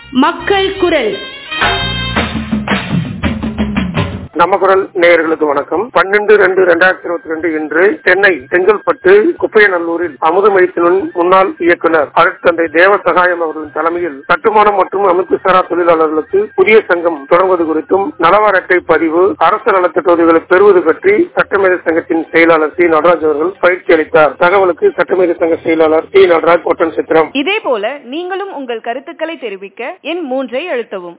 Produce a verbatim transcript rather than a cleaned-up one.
மக்கள் குரல். நம்ம குரல் நேயர்களுக்கு வணக்கம். பன்னெண்டு ரெண்டு இரண்டாயிரத்தி இருபத்தி ரெண்டு இன்று சென்னை செங்கல்பட்டு குப்பையநல்லூரில் அமுதமைத்தின் முன்னாள் இயக்குனர் அருட்தந்தை தேவ சகாயம் அவர்களின் தலைமையில் கட்டுமானம் மற்றும் அமைப்புசாரா தொழிலாளர்களுக்கு புதிய சங்கம் தொடங்குவது குறித்தும் நலவார அட்டை பதிவு அரசு நலத்திட்ட உதவிகளை பெறுவது பற்றி சட்டமேதை சங்கத்தின் செயலாளர் சி நடராஜ் அவர்கள் பயிற்சி அளித்தார். தகவலுக்கு சட்டமேதை சங்க செயலாளர் சி நடராஜ் ஒட்டன் சித்திரம். இதே போல நீங்களும் உங்கள் கருத்துக்களை தெரிவிக்க எண் மூன்றை அழுத்தவும்.